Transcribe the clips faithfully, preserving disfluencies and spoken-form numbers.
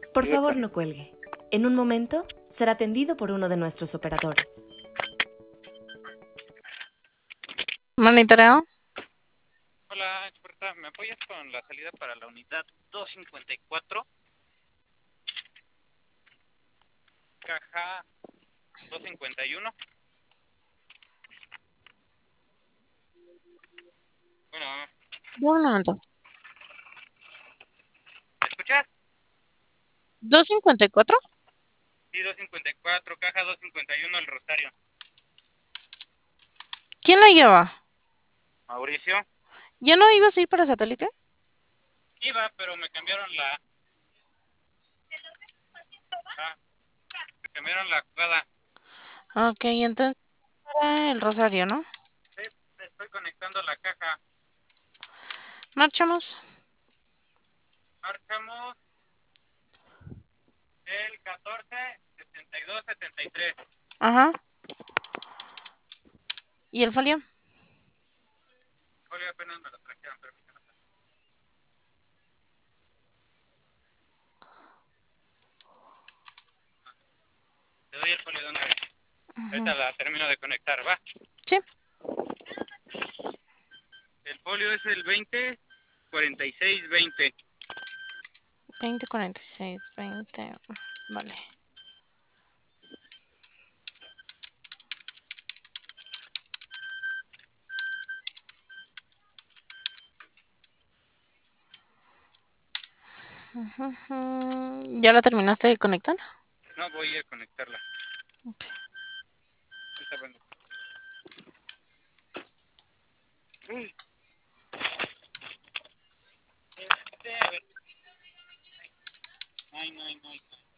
Por favor, no cuelgue. En un momento será atendido por uno de nuestros operadores. Monitoreo. Hola, experta, ¿me apoyas con la salida para la unidad doscientos cincuenta y cuatro? Caja doscientos cincuenta y uno. Bueno, Un momento. ¿me escuchas? ¿doscientos cincuenta y cuatro? Sí, doscientos cincuenta y cuatro, caja doscientos cincuenta y uno, el Rosario. ¿Quién la lleva? Mauricio. ¿Ya no ibas a ir para satélite? Iba, pero me cambiaron la... Ah, me cambiaron la jugada. Ok, entonces era el Rosario, ¿no? Sí, estoy conectando la caja. Marchamos. Marchamos el catorce setenta y dos setenta y tres. Ajá. ¿Y el folio? Folio apenas me lo trajeron, permítame. Te doy el folio de una vez. Ahorita la termino de conectar, ¿va? Sí. El folio es el veinte cuarenta y seis veinte. veinte, cuarenta y seis, veinte. Vale. Ujú. ¿Ya la terminaste de conectar? No voy a conectarla. Ok. Ahorita vengo. Uy. Este, a ver. Ay, no, no, no.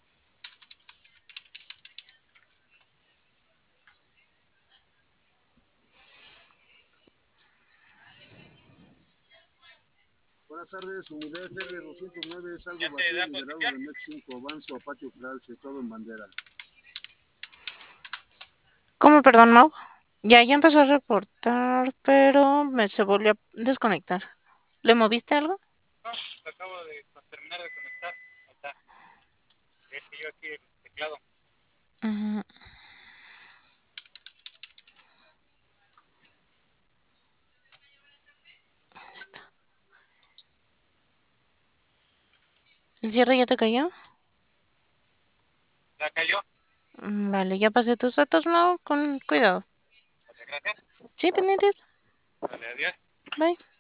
Buenas tardes, unidad F R doscientos nueve, salvo ¿Ya te vacío da liderado posición? de M E X cinco, avanzo a Patio Clause, todo en bandera. ¿Cómo, perdón, Mau? Ya, ya empezó a reportar, pero me se volvió a desconectar. ¿Le moviste algo? No, lo acabo de terminar de conectar. Ahí está. Es que yo aquí el teclado. Ujú. Está. ¿El cierre ya te cayó? ¿Ya cayó? Mm, Vale, ya pasé tus datos, Mau, con cuidado. Vale, gracias. Sí, pendientes. Vale, adiós. Bye.